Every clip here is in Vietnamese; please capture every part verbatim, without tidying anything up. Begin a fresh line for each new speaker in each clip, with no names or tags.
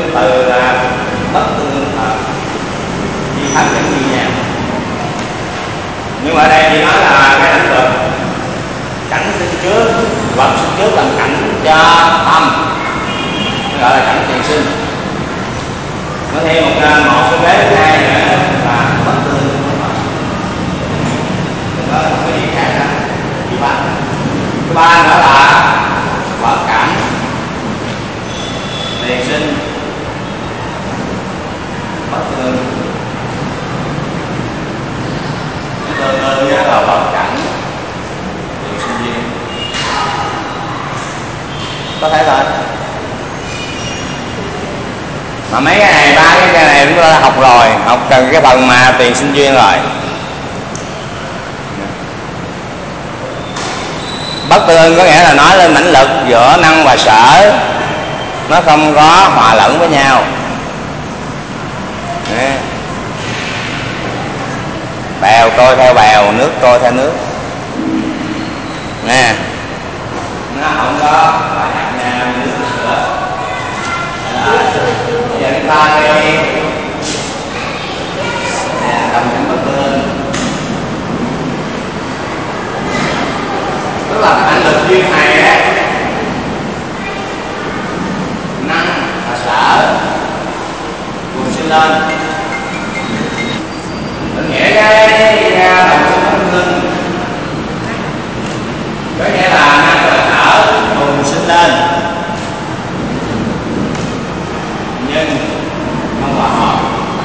từ là bất tương hợp di pháp dẫn như nhau. Nhưng mà ở đây chỉ nói là cái lĩnh vực cảnh sinh trước, vật sinh trước làm cảnh cho tâm, nó gọi là cảnh tiền sinh. Có thêm một một cái vế thứ hai nữa là bất tương hợp, đó không có gì khác cả, di pháp. Thứ ba nữa là vật cảnh tiền sinh bất tương, tương đương với là vật cảnh tiền sinh duyên. Có thể rồi. Mà mấy cái này, ba cái này chúng ta đã học rồi, học cần cái phần mà tiền sinh duyên rồi. Bất tương có nghĩa là nói lên mãnh lực giữa năng và sở, nó không có hòa lẫn với nhau. Đấy. Bèo trôi theo bèo, nước trôi theo nước nè, nó không có hòa nhập nhau như nước sữa. Bây giờ chúng ta đi đồng cảnh bất tương, tức là cái mãnh lực duyên này á, năng và sở cùng sinh lên, có nghĩa cái đồng sinh bất tương, có nghĩa là năng và sở cùng sinh lên nhưng không hòa hợp,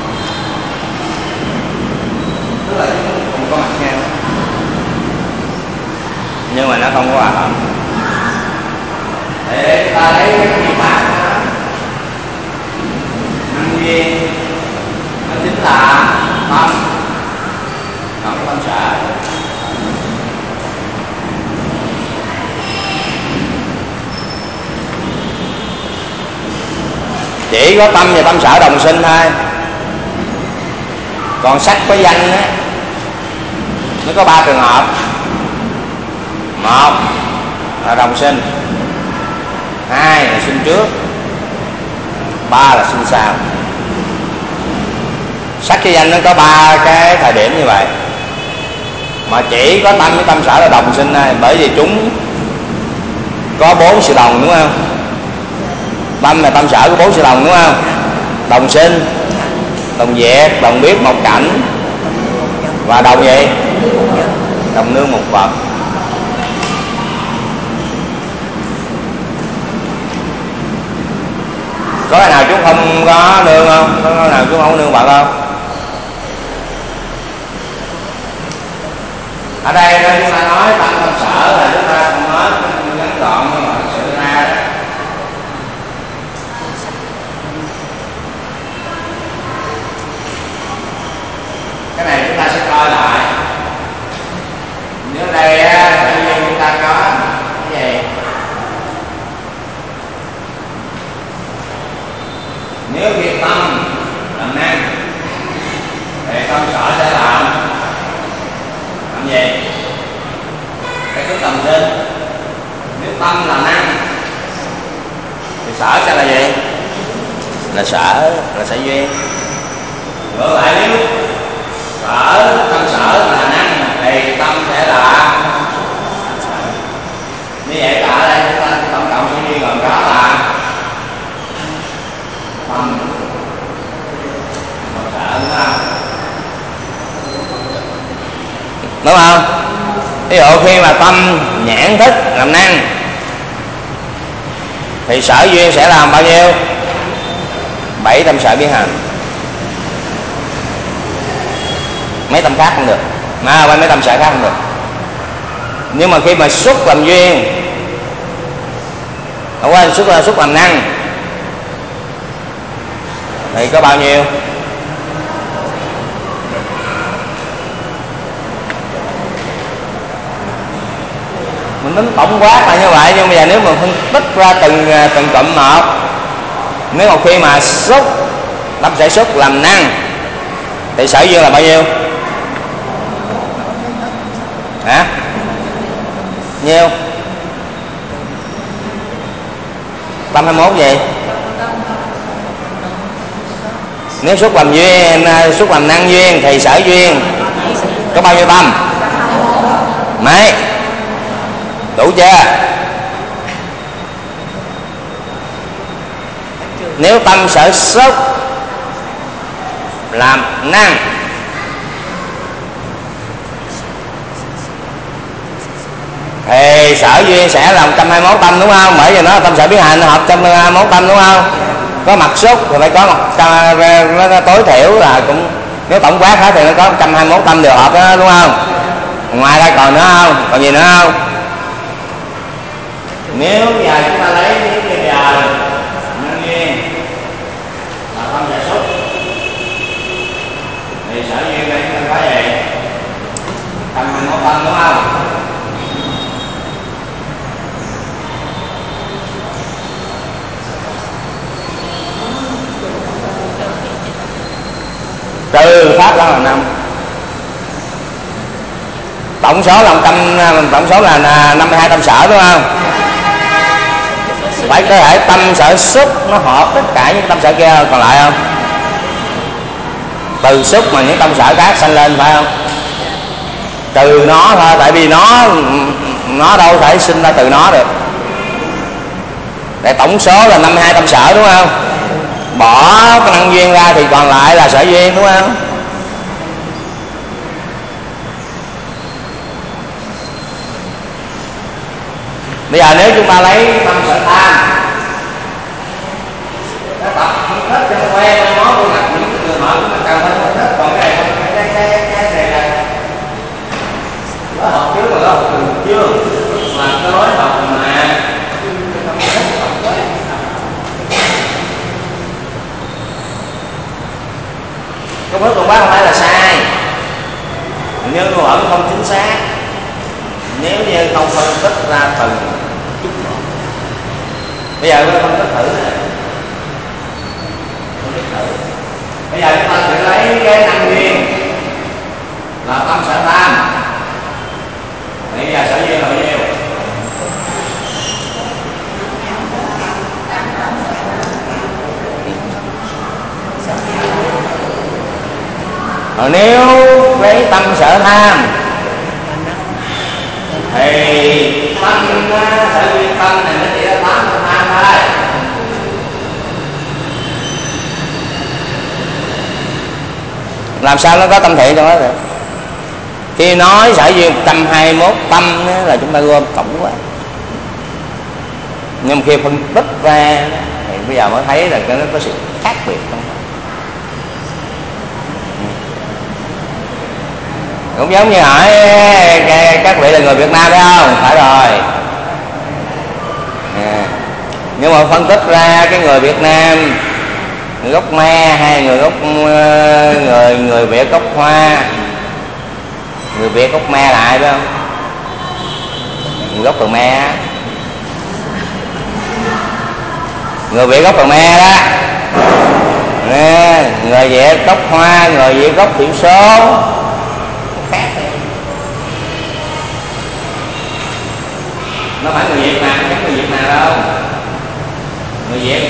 tức là không có mặt nhau nhưng mà nó không có hòa hợp. Để ta lấy cái gì pháp năng duyên, nó chính là tâm, còn cái tâm sở. Chỉ có tâm và tâm sở đồng sinh thôi. Còn sắc với danh á, nó có ba trường hợp. Một là đồng sinh, hai là sinh trước, ba là sinh sau. Sắc với danh nó có ba cái thời điểm như vậy, mà chỉ có tâm với tâm sở là đồng sinh thôi, bởi vì chúng có bốn sự đồng, đúng không? Tâm là tâm sở có bốn sự đồng, đúng không? Đồng sinh, đồng diệt, đồng biết một cảnh, và đồng gì? Đồng nương một vật. Có cái nào chúng không có nương không? Có cái nào chúng không có nương vật không? Ở đây đó chúng ta nói tâm tâm sở là chúng ta không nói ngắn gọn, nhưng mà thật sự ra đó, cái này chúng ta sẽ coi lại. Nếu đây á, tự nhiên chúng ta có cái gì? Nếu khi tâm làm năng thì tâm sở sẽ làm làm gì? Cái thức đồng sinh. Nếu tâm là năng thì sở sẽ là gì? Là sở, là sở duyên. Ngược lại, nếu sở, tâm sở là năng thì tâm sẽ là sở. Như vậy cả ở đây chúng ta tổng cộng sẽ duyên gồm có là tâm và sở, đúng không? Đúng không? Ví dụ khi mà tâm nhãn thức làm năng thì sở duyên sẽ làm bao nhiêu? Bảy tâm sở biến hành. Mấy tâm khác không được, mà mấy tâm sở khác không được. Nhưng mà khi mà xúc làm duyên, không quên xúc là xúc làm năng thì có bao nhiêu? Mình tính tổng quát là như vậy, nhưng bây giờ nếu mà phân tích ra từng từng cụm một, nếu một khi mà xúc tâm sở xúc làm năng thì sở duyên là bao nhiêu? Hả? Nhiêu? Tâm hai mươi mốt gì? Nếu xúc làm duyên, xúc làm năng duyên thì sở duyên có bao nhiêu tâm? Mấy? Đủ chưa? Nếu tâm sở xúc làm năng thì sở duyên sẽ là một trăm hai mươi mốt tâm, đúng không? Bởi vì nó tâm sở biến hành hợp một trăm hai mươi mốt tâm, đúng không? Có mặt xúc thì phải có một nó tối thiểu là cũng, nếu tổng quát hết thì nó có một trăm hai mươi mốt tâm đều hợp đó, đúng không? Ngoài ra còn nữa không? Còn gì nữa không? Nếu giờ chúng ta lấy nếu như giờ nhân duyên là tâm sở xúc thì sở duyên đây chúng ta có gì? một trăm hai mươi mốt tâm, đúng không? Trừ pháp đó là năm, tổng số là trăm, tổng số là năm mươi hai tâm sở, đúng không? Phải có thể tâm sở xúc nó hợp tất cả những tâm sở kia còn lại không? Từ xúc mà những tâm sở khác sanh lên, phải không? Từ nó thôi, tại vì nó nó đâu thể sinh ra từ nó được. Để tổng số là năm mươi hai tâm sở, đúng không? Bỏ cái năng duyên ra thì còn lại là sở duyên, đúng không? Bây giờ nếu chúng ta lấy tâm sở tham, nó tập không hết cho nó quen nó của mặt những người họ cũng cần phải không hết, còn cái này cái cái cái này là nó học trước mà nó học từ chưa là cái lối học mà không hết của bác không phải là sai, nhưng vẫn không chính xác nếu như không phân tích ra từng chút một. Bây giờ tôi phân tích thử này, phân tích thử. Bây giờ chúng ta sẽ lấy cái năng duyên là tâm sở tham. Bây giờ sở duyên là bao nhiêu? Rồi nếu lấy tâm sở tham thì tâm sở duyên tâm này nó chỉ là tám tâm tham thôi. Làm sao nó có tâm thiện trong đó được? Khi nói sở duyên một trăm hai mươi mốt tâm là chúng ta gom tổng quá, nhưng mà khi phân tích ra thì bây giờ mới thấy là nó có sự khác biệt trong đó. Cũng giống như hỏi các vị là người Việt Nam phải không? Phải rồi. À, nhưng mà phân tích ra cái người Việt Nam người gốc Me hay người gốc người người Việt gốc Hoa, người Việt gốc Me là ai phải không? Người gốc từ Me, người Việt gốc từ Me đó. À, người Việt gốc Hoa, người Việt gốc thiểu số khác. Nó phải người Việt nào, khác người Việt nào đâu. Người Việt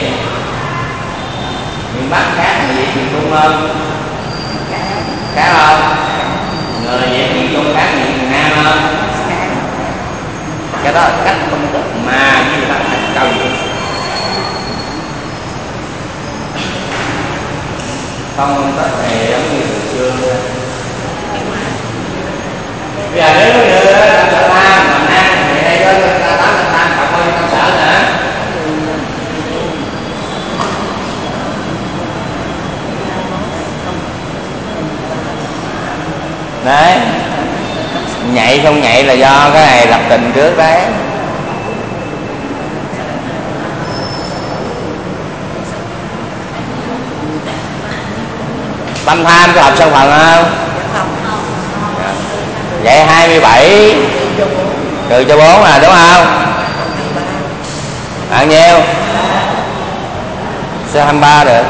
miền Bắc khác người Việt miền Trung hơn, khác không? Người Việt miền Trung khác người Việt miền Nam hơn. Cái đó là cách phân tích mà như người ta phải cần. Không phân tích thì giống như từ xưa. Bây giờ nếu như tâm sở tham làm năng thì đây có tám tâm tham cộng với tâm sở nữa. Đấy, nhạy không nhạy là do cái này lập trình trước đấy. Tâm tham có hợp sân phần không? Vậy hai mươi bảy trừ cho bốn là đúng không? Bao nhiêu? Sao hai mươi ba được?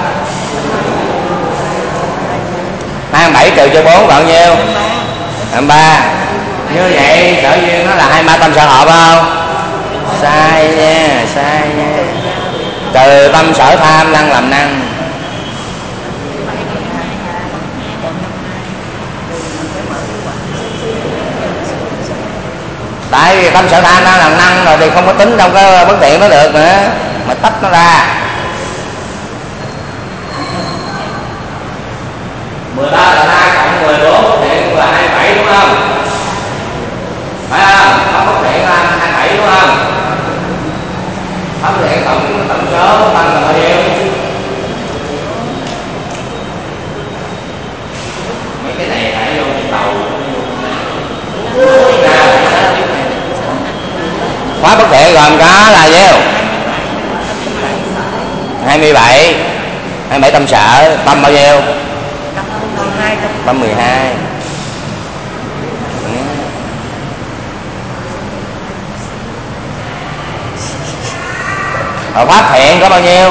hai mươi bảy trừ cho bốn còn nhiêu? hai mươi ba. Như vậy sở duyên nó là hai mươi ba tâm sở hợp không? Sai nha, sai nha. Trừ tâm sở tham năng làm năng. Tại vì tâm sở tha nó là năng rồi thì không có tính trong cái bất thiện nó được nữa, mà tách nó ra. mười ba là hai cộng mười bốn bất thiện là hai mươi bảy đúng không? Phải không? Có bất thiện là hai mươi bảy đúng không? Bất thiện tổng tổng số tăng là bao nhiêu? Mấy cái này phải vô cái tàu. Khóa bất thiện gồm có là nhiêu? hai mươi bảy. hai mươi bảy tâm sở, tâm bao nhiêu? Tâm mười hai. Rồi pháp thiện có bao nhiêu?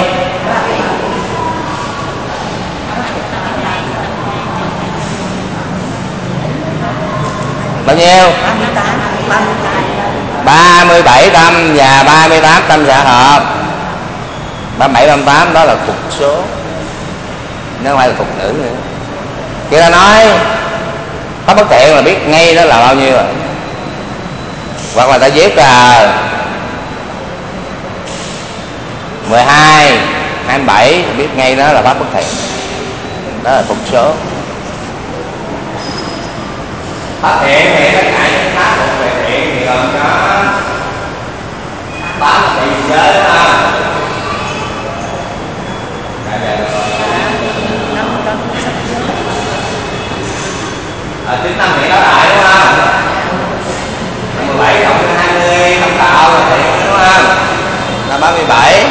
Bao nhiêu? ba mươi bảy tâm và ba mươi tám tâm sở hợp. ba mươi bảy, ba mươi tám đó là phục số, nó không phải là phục ngữ nữa. Khi ta nói pháp bất thiện là biết ngay đó là bao nhiêu rồi. Hoặc là ta viết là mười hai, hai mươi bảy, biết ngay đó là pháp bất thiện. Đó là phục số. Pháp thiện thì tất cả những pháp thuộc về thiện thì gồm có tám tỳ giới đúng không? À, chín năm thiện đó lại đúng không? mười bảy cộng hai mươi tâm đạo là thiện đúng không? Là ba mươi bảy.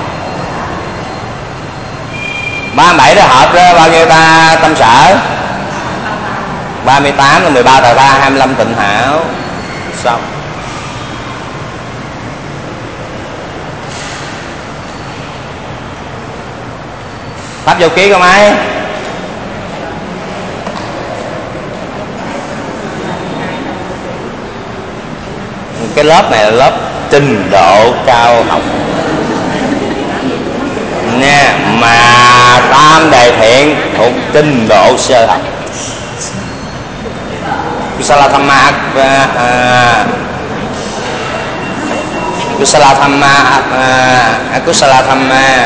ba mươi bảy đó hợp đó bao nhiêu ta tâm sở? ba mươi tám là mười ba tà ta, hai mươi lăm tịnh hảo. Xong. Pháp vô ký có mấy? Cái lớp này là lớp trình độ cao học nha, mà tam đề thiện thuộc trình độ sơ học. Kusala Thamma Kusala Thamma Kusala Thamma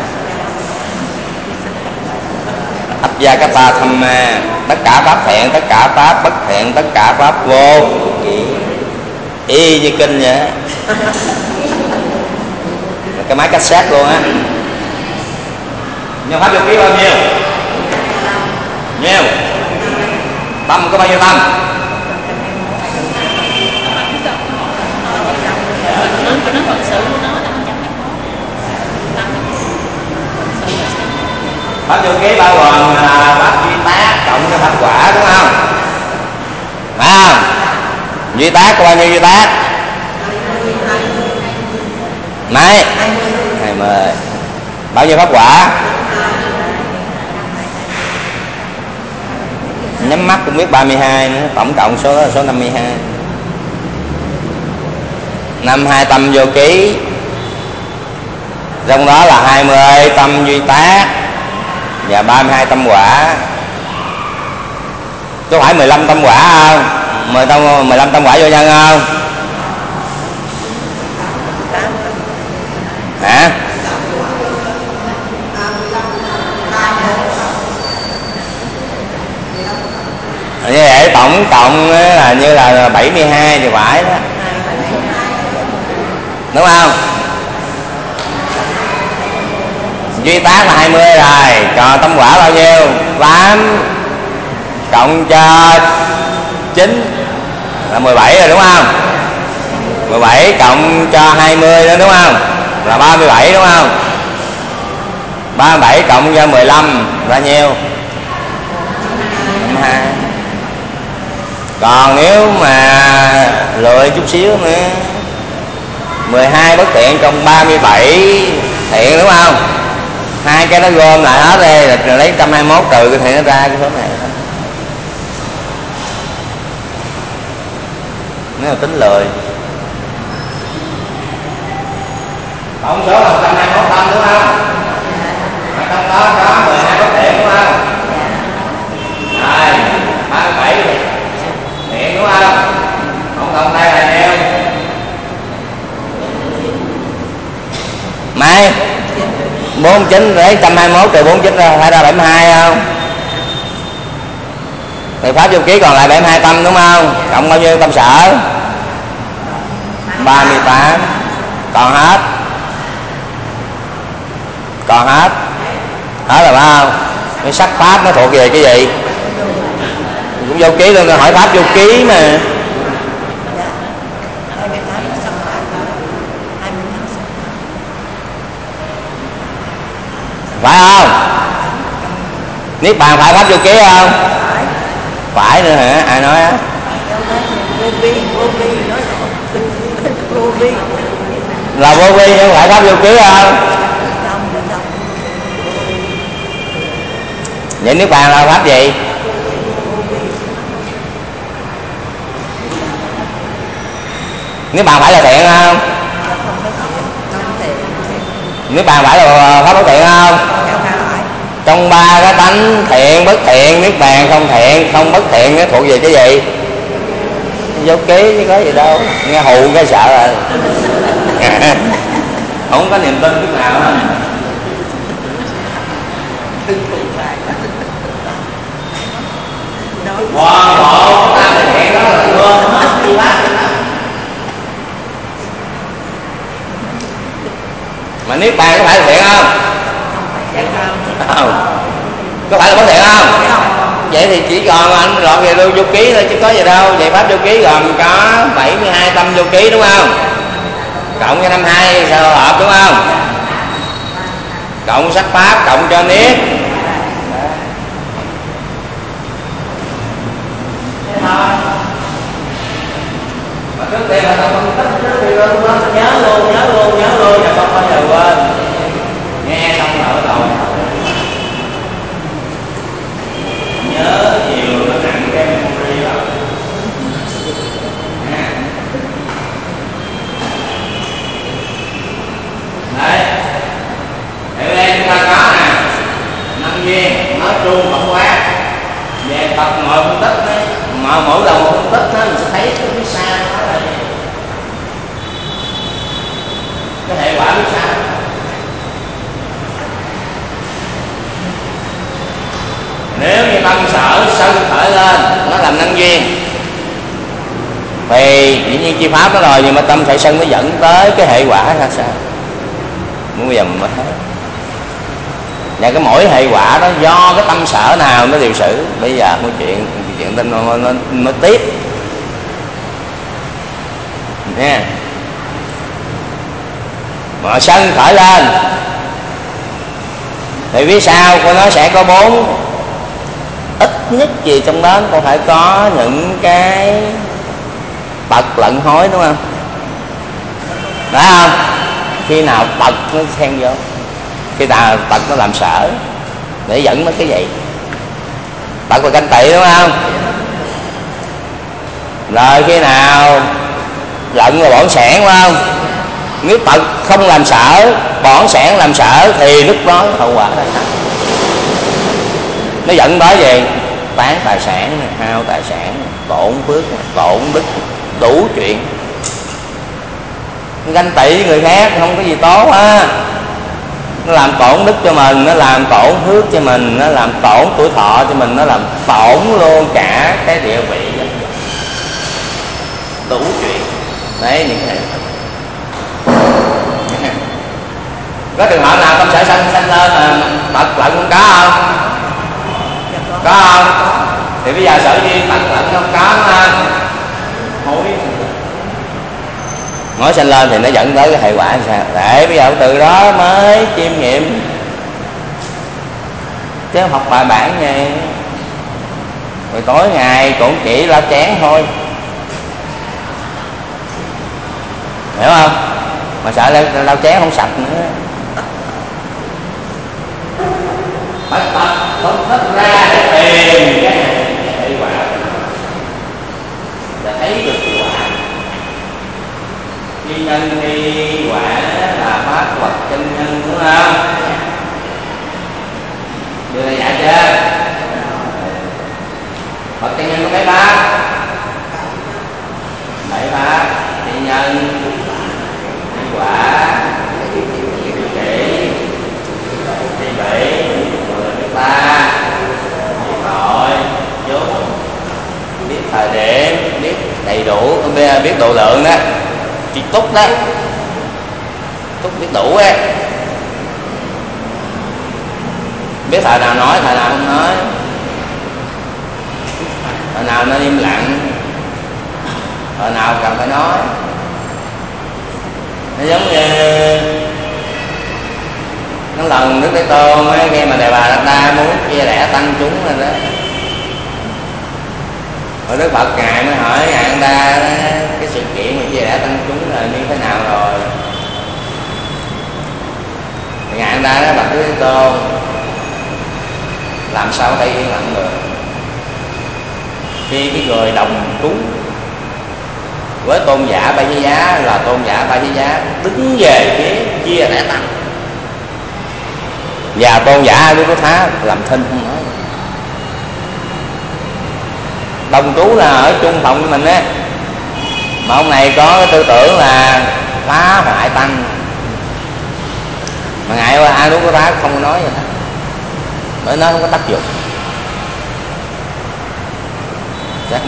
Abhyagata Thamma, tất cả pháp thiện, tất cả pháp bất thiện, tất cả pháp vô y như kinh vậy. Cái máy cassette luôn á. Nhưng pháp vô ký bao nhiêu? Nhiêu? Tâm có bao nhiêu tâm? Pháp vô ký bao gồm pháp duy tác cộng với pháp quả đúng không? Phải không? Duy tác có bao nhiêu duy tác? Mấy? hai mươi. Bao nhiêu pháp quả? Nhắm mắt cũng biết ba mươi hai nữa. Tổng cộng số đó là số năm mươi hai. năm mươi hai tâm vô ký, trong đó là hai mươi tâm duy tác và ba mươi hai tâm quả. Có phải mười lăm tâm quả không? mười tâm, mười lăm tâm quả vô nhân không? Hả? Như vậy tổng cộng là như là bảy mươi hai thì phải đó. Đúng không? Duy tác là hai mươi rồi, còn tâm quả bao nhiêu? tám cộng cho chín là mười bảy rồi đúng không? mười bảy cộng cho hai mươi đó đúng không? Là ba mươi bảy đúng không? ba mươi bảy cộng cho mười lăm là nhiêu? năm mươi hai. Còn nếu mà lười chút xíu nữa, mười hai bất thiện trong ba mươi bảy thiện đúng không? Hai cái nó gom lại hết đây, rồi lấy một trăm hai mươi mốt trừ cái thiện nó ra cái số này. Nếu là tính lười. Tổng số là một trăm hai mươi mốt tâm đúng không? Ở trong đó có mười hai bất thiện đúng không? Rồi, ba mươi bảy thiện đúng không? Tổng cộng đây là nhiêu? chín đấy, một trăm hai mươi mốt trừ bốn mươi chín ra phải ra bảy mươi hai không? Thì pháp vô ký còn lại bảy mươi hai tâm đúng không? Cộng bao nhiêu tâm sở? ba mươi tám. Còn hết. Còn hết. Hết rồi phải không? Cái sắc pháp nó thuộc về cái gì? Cũng vô ký luôn, hỏi pháp vô ký mà. Phải không? Niết bàn phải pháp vô ký không? Phải nữa hả? Ai nói á? Là vô vi nhưng phải pháp vô ký không? Vậy niết bàn là pháp gì? Niết bàn phải là thiện không? Niết bàn phải là pháp bất thiện không? Trong ba cái tánh thiện bất thiện, niết bàn không thiện không bất thiện, nó thuộc về cái gì? Vô ký chứ có gì đâu, nghe hù cái sợ rồi. Không có niềm tin chút nào hết. Toàn bộ ta thực hiện đó là luôn hết chi pháp. Mà niết bàn có phải là thiện không? Không. Có phải là bất thiện không? Vậy thì chỉ còn anh lọt về vô ký thôi chứ có gì đâu. Vậy pháp vô ký gồm có bảy mươi hai tâm vô ký đúng không? Cộng cho năm mươi hai sao hợp đúng không? Cộng sắc pháp cộng cho niết. Mà trước tiên là không thích trước tiên luôn đó, nhớ luôn, nhớ luôn, nhớ luôn và không bao giờ quên. Nghe xong là ở đầu nhớ nhiều nó nặng cái memory lắm. Đấy, ở đây chúng ta có nè, năm duyên nói chung tổng quát về tập ngồi phân tích đấy, mà mỗi lần phân tích nó mình sẽ thấy cái phía sau đó là gì? Cái hệ quả phía sau. Nếu như tâm sở sân khởi lên nó làm năng duyên thì dĩ nhiên chi pháp đó rồi, nhưng mà tâm khởi sân nó dẫn tới cái hệ quả ra sao? Bây giờ mình mới thấy. Và cái mỗi hệ quả đó do cái tâm sở nào nó điều xử. Bây giờ một chuyện chuyện tin nó, nó, nó tiếp nha. Mà sân khởi lên thì phía sau của nó sẽ có bốn, ít nhất gì trong đó cũng phải có những cái bật lận hối đúng không? Phải không? Khi nào bật nó xen vô, khi nào bật nó làm sở để dẫn nó cái gì? Bật vào canh tỵ đúng không? Rồi khi nào lận là bổn sản đúng không? Nếu bật không làm sở, bổn sản làm sở thì lúc đó hậu quả là sao? Nó dẫn tới gì? Tán tài sản, hao tài sản, tổn phước, tổn đức, đủ chuyện. Ganh tị với người khác không có gì tốt á. Nó làm tổn đức cho mình, nó làm tổn phước cho mình, nó làm tổn tuổi thọ cho mình, nó làm tổn luôn cả cái địa vị, đủ chuyện. Đấy, những cái này có trường hợp nào tâm sở sanh sanh lên mà bật lận không có không? Có không? Thì bây giờ sở duyên bật lận không có không? Hối nói sanh lên thì nó dẫn tới cái hệ quả làm sao? Để bây giờ từ đó mới chiêm nghiệm, chứ học bài bản vậy rồi tối ngày cũng chỉ lau chén thôi, hiểu không? Mà sợ lau, lau chén không sạch nữa. Phải tập phân tích ra để tìm cái hệ quả và thấy được cái quả. Khi nhân khi quả là pháp vật chân nhân đúng không? Đưa ra giải chưa? Vật chân nhân có mấy pháp? Bảy pháp. Chi nhân, chi quả, chi trị, biết độ lượng đó, chị túc đó, túc biết đủ á, biết thời nào nói thời nào không nói, thời nào nó im lặng, thời nào cần phải nói. Nó giống như nó lần Đức Thế Tôn á, khi mà Đề Bà Đạt Đa muốn chia rẽ tăng chúng rồi đó, rồi Đức Phật ngài mới hỏi ngài Ân Đa cái sự kiện mà chia rẽ tăng chúng là như thế nào rồi. Thì ngài Ân Đa nói bạch Đức Thế Tôn, làm sao có thể yên lặng được khi cái người đồng trú với tôn giả Ba Di Giá là tôn giả Ba Di Giá đứng về phía chia rẽ tăng, và tôn giả A Đu Đốc Thá làm thinh không nói. Đồng trú là ở chung phòng với mình á, mà ông này có cái tư tưởng là phá hoại tăng, mà ngài A Đu Đốc Thá không có nói vậy đó, bởi nó không có tác dụng. Chắc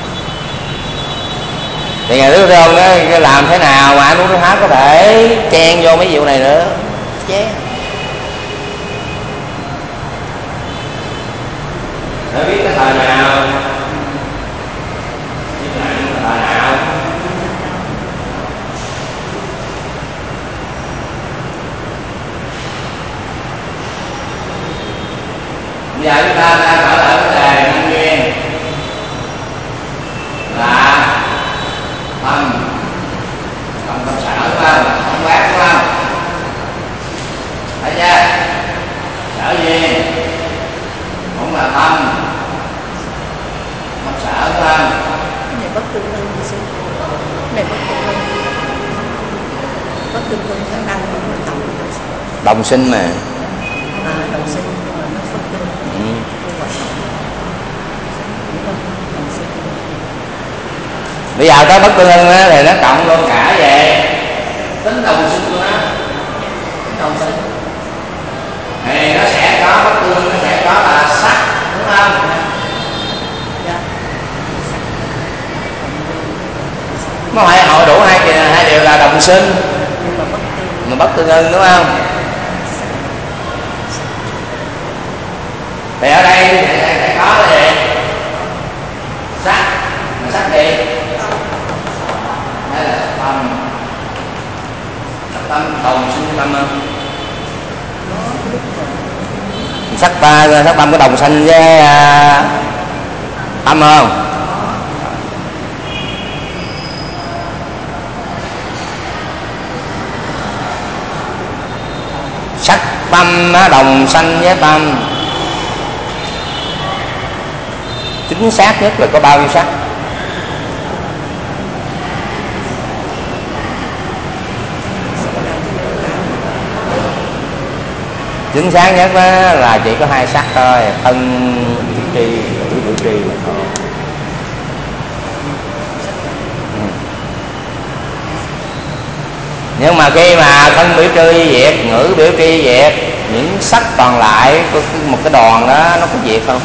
thì ngài Đức Thế Tôn đó làm thế nào mà A Đu Đốc Thá có thể chen vô mấy vụ này nữa, chen. Để biết cái thời nào, biết nặng cái thời nào. Bây giờ chúng ta đang trở lại vấn đề nhân duyên là tâm, tâm tâm sở đúng không? Tâm quán đúng không? Thấy chưa? Sở duyên cũng là tâm, tâm sở đúng không?
Cái này bất tương ưng gì sư? Cái này bất tương ưng. Bất tương ưng khả năng cũng là tâm.
Đồng sinh mà.
À, đồng sinh nhưng mà nó bất tương.
Ừ. Bây giờ tới bất tương ưng thì nó cộng luôn cả về tính đồng sinh của nó, tính đồng sinh thì nó sẽ có bất tương ưng, nó sẽ có là sắc đúng không? Nó phải hội đủ hai kỳ hai điều là đồng sinh mà bất tương ưng đúng không? Thì ở đây sẽ có là gì? Sắc, mà sắc gì? Đây là sắc tâm, sắc tâm đồng sinh tâm không? Sắc ta sắc tâm có đồng sinh với uh, tâm không? Sắc tâm nó đồng sanh với tâm, chính xác nhất là có bao nhiêu sắc? Chính xác nhất là chỉ có hai sắc thôi, thân biểu tri, ngữ biểu tri là thôi. Ừ. Nhưng mà khi mà thân biểu tri diệt, ngữ biểu tri diệt, những sắc còn lại có một cái đoàn đó nó có diệt không?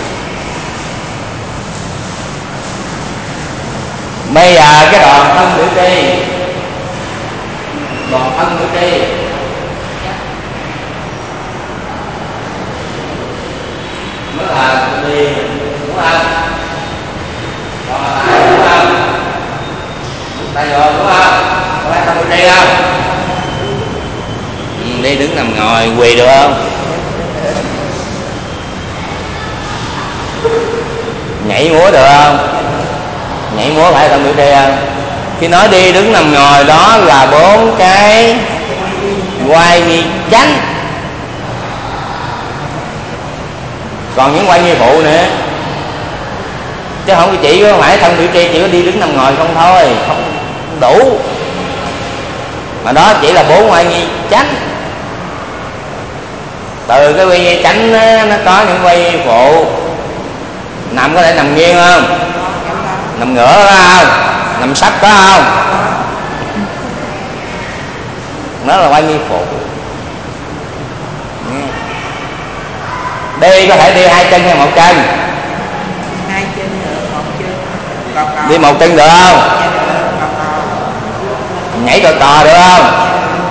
Bây giờ cái đoàn thân biểu tri, đoàn thân biểu tri nó là đi đúng không? Còn là tay đúng không? Tay rồi đúng không? Có phải thân biểu tri không? Ừ, đi đứng nằm ngồi quỳ được không? Nhảy múa được không? Nhảy múa phải thân biểu tri không? Khi nói đi đứng nằm ngồi đó là bốn cái quay nghi chánh, còn những quay nghi phụ nữa, chứ không chỉ có phải thân biểu tri chỉ có đi đứng nằm ngồi không thôi, không đủ, mà đó chỉ là bốn quay nghi chánh. Từ cái quay nghi chánh nó, nó có những quay nghi phụ. Nằm có thể nằm nghiêng không? Nằm ngửa có không? Nằm sấp có không? Nó là quay nghi phụ. Đi có thể đi hai chân hay một chân?
Hai chân nữa, một chân.
Đi một chân được không? nhảy trò trò được không?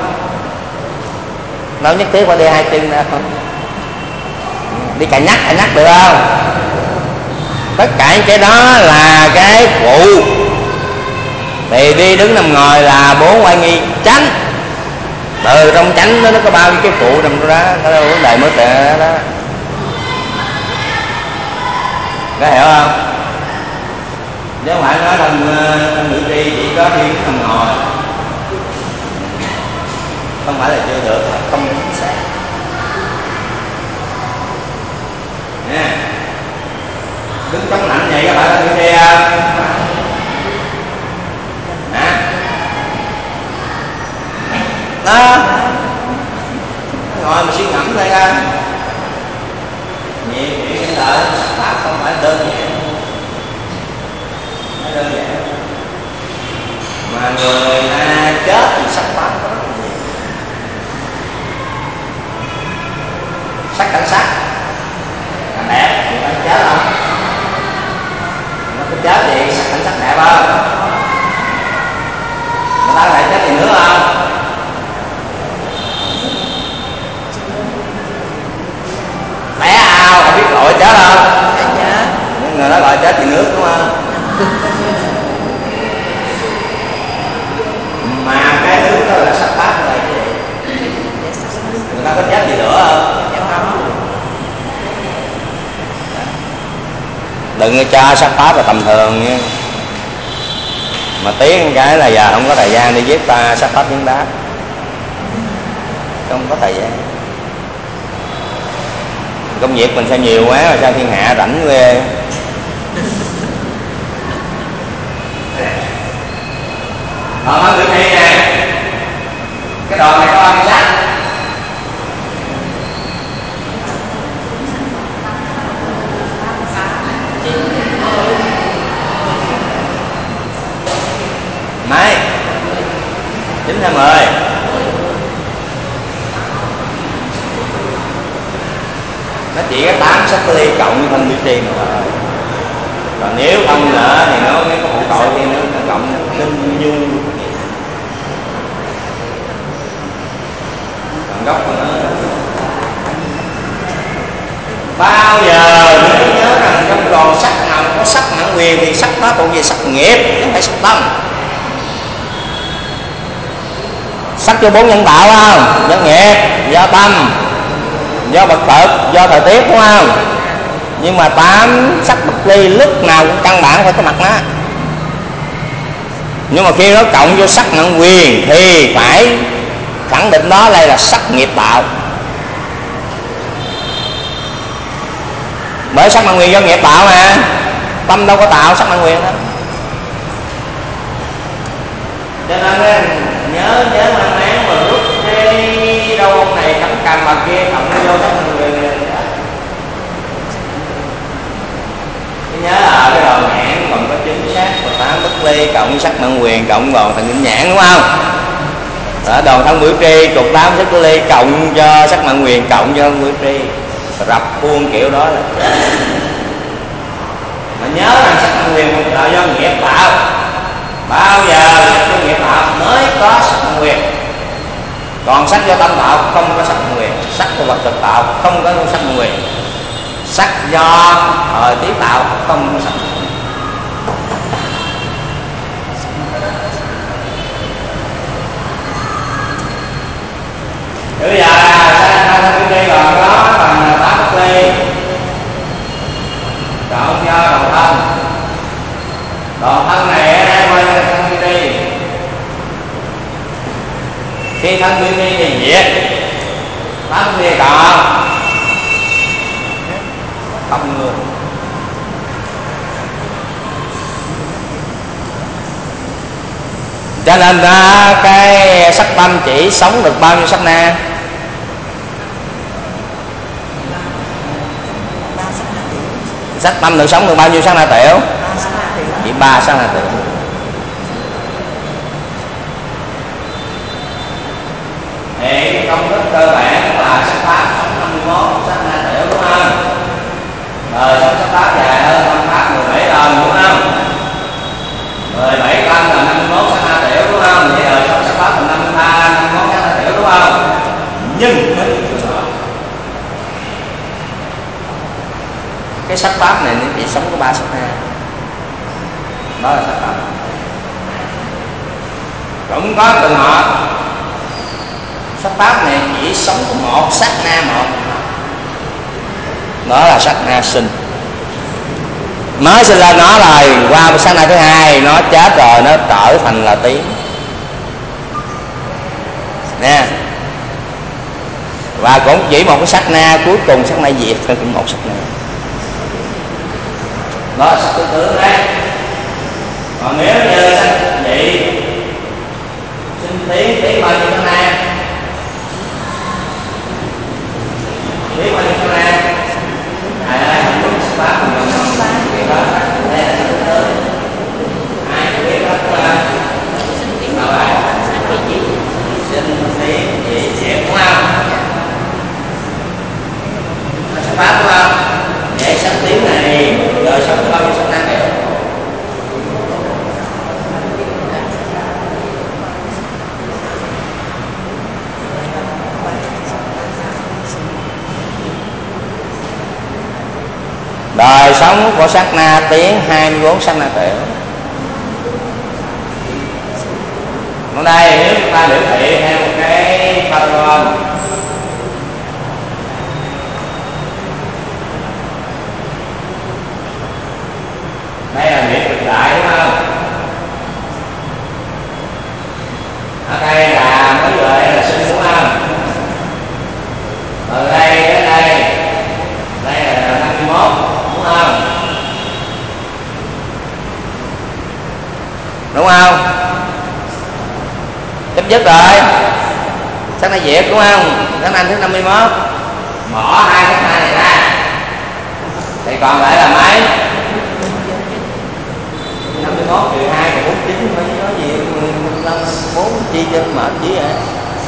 Đâu nhất thiết phải đi hai chân đâu, đi cà nhắc cà nhắc được không? Tất cả những cái đó là cái phụ. Thì đi đứng nằm ngồi là bốn oai nghi chánh. Từ trong chánh đó nó có bao nhiêu cái phụ nằm đó, đó là vấn đề mới tệ đó. Có hiểu không? Chứ không phải nói trong ngữ tri chỉ có đi nằm ngồi, không phải là chưa được, không chính xác nha. Đứng chống nạnh vậy các bạn có ngữ tri không? Hả? Đó, ngồi mà suy ngẫm đây ra nhiều chuyện cái lợi pháp không phải đơn giản, nó đơn giản mà người ta chết thì sắc pháp có rất là nhiều. Sắc cảnh sắc cảnh đẹp người ta chết không? Nó có chết gì sắc cảnh sắc đẹp không? Người ta lại chết gì nữa không? Té ao không biết gọi chết không? Nhưng người đó gọi chết thì nước đúng không? Mà cái nước đó là sắc pháp rồi chứ gì? Người ta có chết gì nữa không? Đừng có cho sắc pháp là tầm thường nha. Mà tiếc cái là giờ không có thời gian đi viết ta sắc pháp vấn đáp, không có thời gian. Công việc mình sao nhiều quá rồi sao thiên hạ rảnh ghê. Còn nói tự thi nè, cái đòn này có bao nhiêu sắc? Mấy chín hay mười? Nó chỉ có tám sắc ly cộng với thân biểu tri mà. Còn nếu không nữa thì nó mới có phụ tội thì nó cộng tinh nhu. Còn gốc của nó bao giờ nếu nhớ rằng trong còn sắc nào có sắc mãn quyền thì sắc đó thuộc về sắc nghiệp chứ không phải sắc tâm. Sắc cho bốn nhân tạo không? Do nghiệp, do tâm, do vật thực, do thời tiết đúng không? Nhưng mà tám sắc bất ly lúc nào cũng căn bản phải có mặt nó. Nhưng mà khi nó cộng vô sắc mãn quyền thì phải khẳng định đó đây là sắc nghiệp tạo. Bởi sắc mãn quyền do nghiệp tạo mà, tâm đâu có tạo sắc mãn quyền đó. Cho nên nhớ nhớ mang máng mà rút cái đâu ông này cắm cằm bà kia cộng nó vô sắc mãn quyền này. Nhớ là cái đòn nhãn còn có chính xác và tám bất ly cộng sắc mãn quyền cộng đòn thần kinh nhãn đúng không? Đó, đòn thân biểu tri trục tám sắc ly cộng cho sắc mãn quyền cộng cho thân biểu tri, rập khuôn kiểu đó là mà nhớ rằng sắc mãn quyền là do nghiệp tạo. Bao giờ sắc do nghiệp tạo mới có sắc mãn quyền, còn sắc do tâm tạo không có sắc mãn quyền. Sắc của vật thực tạo không có sắc mãn quyền. Sắc do thời tiết tạo không có sắc mãn quyền. Bây giờ ta thân đi còn đó bằng tám bất ly cộng do đầu thân. Đầu thân này ai quay lên thân đi. Khi thân đi đi thì diệt tám bất ly còn không người. Cho nên ra cái sắc tâm chỉ sống được bao nhiêu sát na? Sắc tâm được sống được bao nhiêu sát na tiểu? Chỉ ba sát na tiểu. Thì cái công thức cơ bản là sắc pháp sống năm mươi mốt sát na tiểu đúng không? Rồi sống sắc pháp dài hơn năm pháp mười bảy lần đúng không? mười bảy căn là năm mươi mốt sát na tiểu đúng không? Vậy rồi sống Cái sắc pháp này nó chỉ sống có ba sắc na, đó là sắc pháp. Cũng có trường hợp sắc pháp này chỉ sống có một sắc na một, đó là sắc na sinh. Mới sinh lên nó rồi, qua sắc na thứ hai nó chết rồi, nó trở thành là tiếng nè. Và cũng chỉ một cái sắc na cuối cùng, sắc na diệt thôi, cũng một sắc na, đó là sắc tứ tướng đấy. Còn nếu như sắc nhị sinh tiếng, tiếng bao nhiêu sắc na? Tiếng bao nhiêu sắc na? Thầy ơi, không biết sắc pháp của mình không? Cái đó đây là sắc tứ tướng. Ai cũng biết đó là sinh tiếng, đâu rồi? Sinh tiếng nhị diệt, đúng không? Sắc pháp đúng không? Vậy sắc tiếng này giờ sống bao nhiêu sắc na này? Đời sống của sát na tiếng hai mươi bốn sát na tiểu. Ở đây nếu chúng ta biểu thị theo một cái pattern, đây là niệm cực đại đúng không? Ở đây là mới gọi là sinh đúng không? Từ đây đến đây, đây là năm mươi mốt đúng không? Đúng không? Chấm dứt rồi. Sắc na diệt đúng không? Sắc na thứ năm mươi mốt. Bỏ hai sắc na này ra thì còn lại là mấy? năm mươi mốt trừ hai còn bốn mươi chín, mấy nói gì năm bốn chi cho mệt chí vậy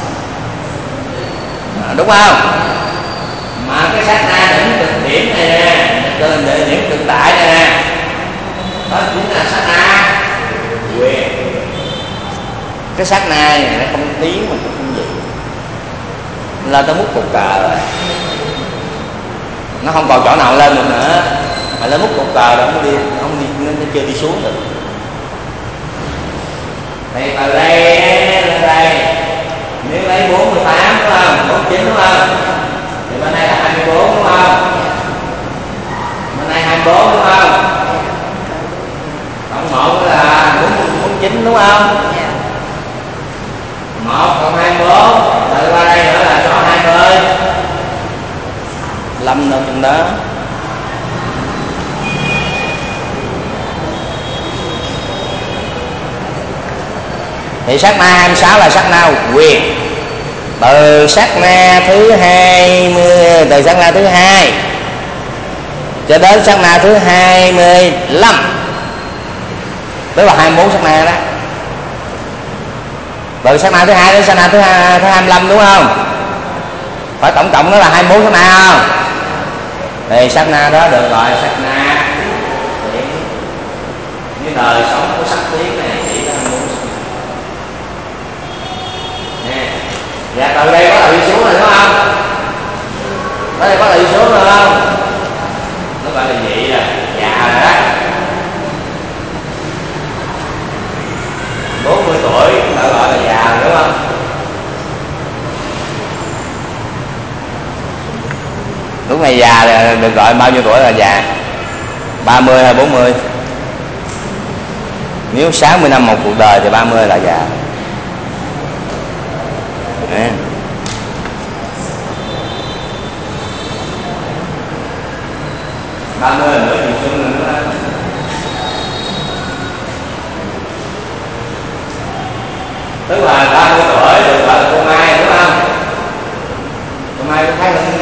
à, đúng không? Mà cái sát na đỉnh cực điểm này nè, trên địa điểm cực đại này nè, đó chính là sát na quyền. Cái sát na này nó không tiếng mà cũng không gì, là tới mức cục cờ rồi, nó không còn chỗ nào lên được nữa, mà lên mức cục cờ rồi không đi, không đi, nó chưa đi xuống được. Thì từ đây lên đây, nếu lấy bốn mươi tám đúng không, bốn mươi chín đúng không, thì bên đây là hai mươi bốn đúng không, bên đây hai mươi bốn đúng không, cộng một là bốn mươi chín đúng không, một cộng hai mươi bốn, rồi qua đây nữa là số hai mươi, lâm đâu trong đó. Thì sát na hai mươi sáu là sát na quyền. Từ sát na thứ hai mươi, từ sát na thứ hai cho đến sát na thứ hai mươi lăm, tức là hai mươi bốn sát na đó. Từ sát na thứ hai đến sát na thứ hai, thứ hai mươi lăm đúng không? Phải tổng cộng đó là hai mươi bốn sát na không? Thì sát na đó được gọi là sát na tiếng. Cái đời sống của sắc tiếng này chỉ có hai mươi bốn. Và từ đây có là đi xuống rồi đúng không? Ở đây có là đi xuống rồi không? Nó gọi là vậy là già rồi đó. bốn mươi tuổi nó gọi là già rồi đúng không? Lúc này già là được gọi bao nhiêu tuổi là già? ba mươi hay bốn mươi? Nếu sáu mươi năm một cuộc đời thì ba mươi là già. À. ba mươi là nửa chừng xuân nữa đó. Tức là ba mươi tuổi được gọi là cô Mai đúng không? Cô Mai có thấy không?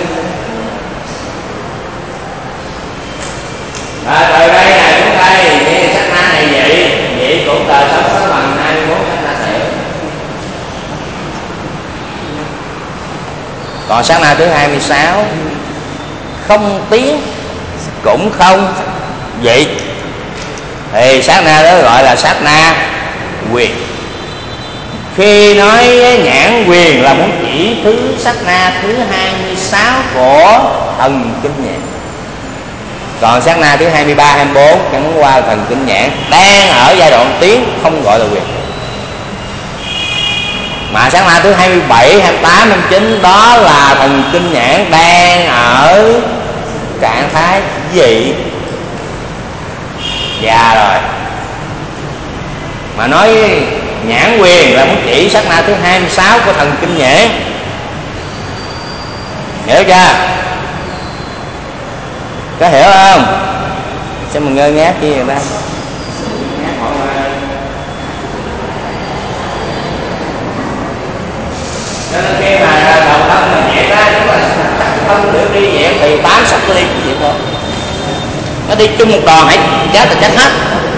À, từ đây này xuống đây, cái sắc na này vậy, vậy cũng đời sống nó bằng hai mươi bốn sắc na tiểu. Còn sát na thứ hai mươi sáu không tiếng cũng không vậy, thì sát na đó gọi là sát na quyền. Khi nói nhãn quyền là muốn chỉ thứ sát na thứ hai mươi sáu của thần kinh nhãn. Còn sát na thứ hai mươi ba, hai mươi bốn chẳng qua thần kinh nhãn đang ở giai đoạn tiến, không gọi là quyền. Mà sát na thứ hai mươi bảy, hai mươi tám, hai mươi chín đó là thần kinh nhãn đang ở trạng thái dị, già rồi. Mà nói nhãn quyền là muốn chỉ sát na thứ hai mươi sáu của thần kinh nhãn, hiểu chưa? Có hiểu không? Sao mình ngơ ngác chi vậy ta? Cho nên khi mà đầu thân mình nhẹ ra, chúng là sắc thân được đi nhẹ thì tám sắc ly vậy thôi. Nó đi chung một đòn hãy chết là chết hết.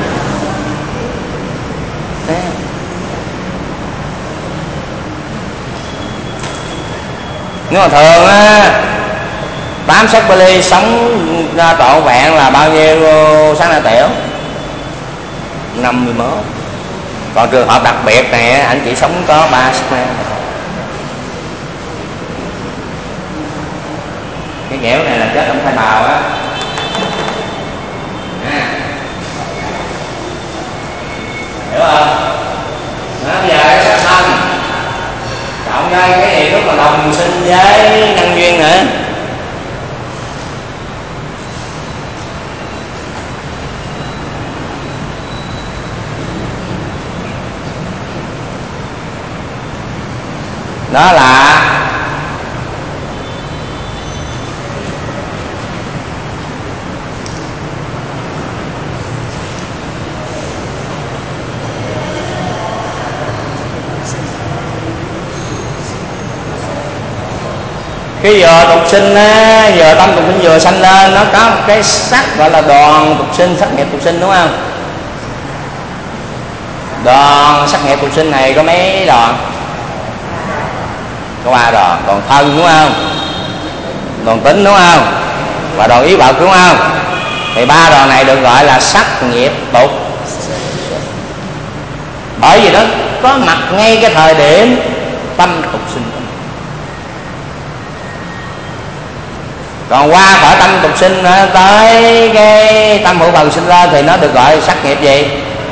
Nhưng mà thường á, tám sắc ly sống ra trọn vẹn là bao nhiêu sắc na tiểu? năm mươi mốt. Còn trường hợp đặc biệt này anh chỉ sống có ba sắc na. Cái nghẽo này là chết trong thai bào á. À. Hiểu không? Đó, bây giờ cái sắc thân cộng với cái gì lúc mà đồng sinh với nhân duyên nữa. Đó là cái giờ tục sinh á, giờ tâm tục sinh vừa sanh lên nó có một cái sắc gọi là đoàn tục sinh, sắc nghiệp tục sinh, đúng không? Đoàn sắc nghiệp tục sinh này có mấy đoàn? Có ba đoàn. Đoàn thân, đúng không? Đoàn tính, đúng không? Và đoàn ý bậc, đúng không? Thì ba đoàn này được gọi là sắc nghiệp tục. Bởi vì nó có mặt ngay cái thời điểm tâm tục sinh. Còn qua khỏi tâm tục sinh tới cái tâm hữu phần sinh ra thì nó được gọi là sắc nghiệp gì?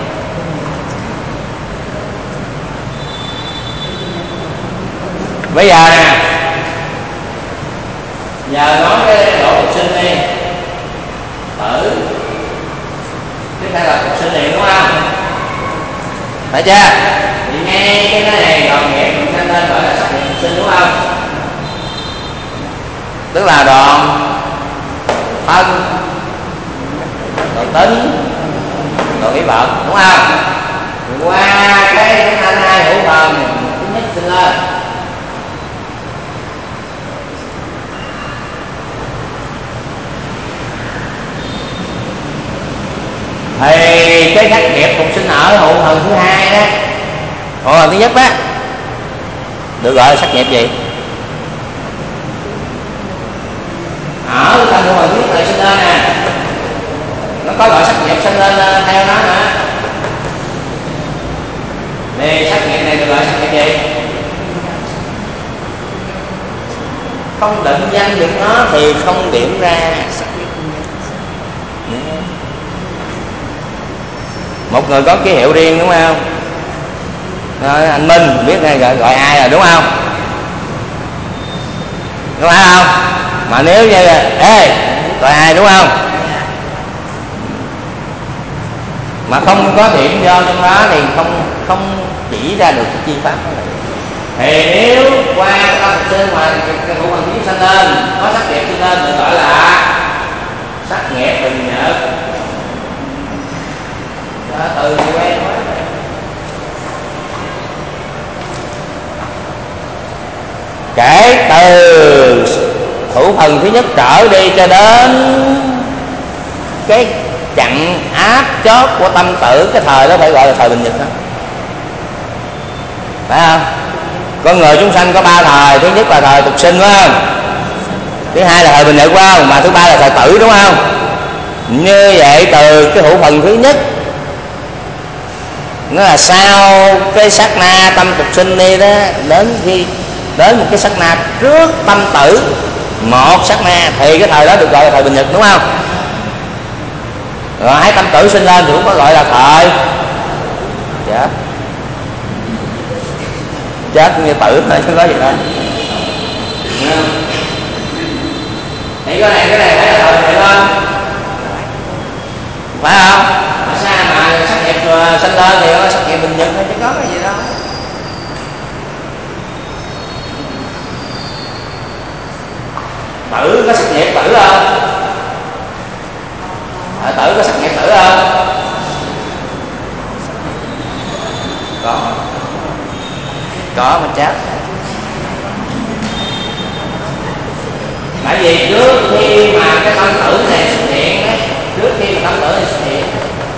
Bây giờ nè, giờ nói cái độ tục sinh đi, tử cái này là tục sinh liền, đúng không? Phải chưa? Thì nghe cái này đoàn nghiệp mình nên gọi là sắc nghiệp tục sinh, đúng không? Tức là đoạn thân, đoạn tính, đoạn ý vận, đúng không? Qua cái thanh hai hữu phần thứ nhất sinh lên, thì cái sắc nghiệp tục sinh ở hữu phần thứ hai đó, hữu phần thứ nhất đó, được gọi là sắc nghiệp gì? Ở tâm hữu phần thứ nhất này sinh lên nè, nó có gọi sắc nghiệp sinh lên theo nó nữa. Thì sắc nghiệp này được gọi sắc nghiệp gì? Không định danh được nó thì không điểm ra. Một người có ký hiệu riêng, đúng không? Rồi, anh Minh biết ngay gọi, gọi ai rồi, đúng không? Đúng không? Mà nếu như là ê gọi ai, đúng không? Mà không có điểm do trong đó thì không không chỉ ra được cái chi pháp đó. Thì nếu qua cái tâm sinh mà cái hữu phần thứ sanh lên có sắc nghiệp sinh lên được gọi là sắc nghiệp bình nhật. Đó, từ thì quen quá. Kể từ hữu phần thứ nhất trở đi cho đến cái chặn áp chót của tâm tử, cái thời đó phải gọi là thời bình nhật đó, phải không? Con người chúng sanh có ba thời. Thứ nhất là thời tục sinh, phải không? Thứ hai là thời bình nhật, phải không? Mà thứ ba là thời tử, đúng không? Như vậy từ cái hữu phần thứ nhất, nó là sau cái sát na tâm tục sinh đi đó, đến khi đến một cái sát na trước tâm tử một sát na, thì cái thời đó được gọi là thời bình nhật, đúng không? Rồi hai tâm tử sinh lên thì cũng có gọi là thời chết. Chết như tử thôi chứ có gì đâu. Thì cái này cái này phải là thời thiện không? Phải không? Mà sao mà sắc nghiệp sinh lên thì có sắc nghiệp bình nhật thôi chứ có cái gì đâu. Tử có sắc nghiệp tử không? À, tử có sắc nghiệp tử không? Có. Có mà chết. Tại vì trước khi mà cái tâm tử này xuất hiện đấy, trước khi mà tâm tử này xuất hiện,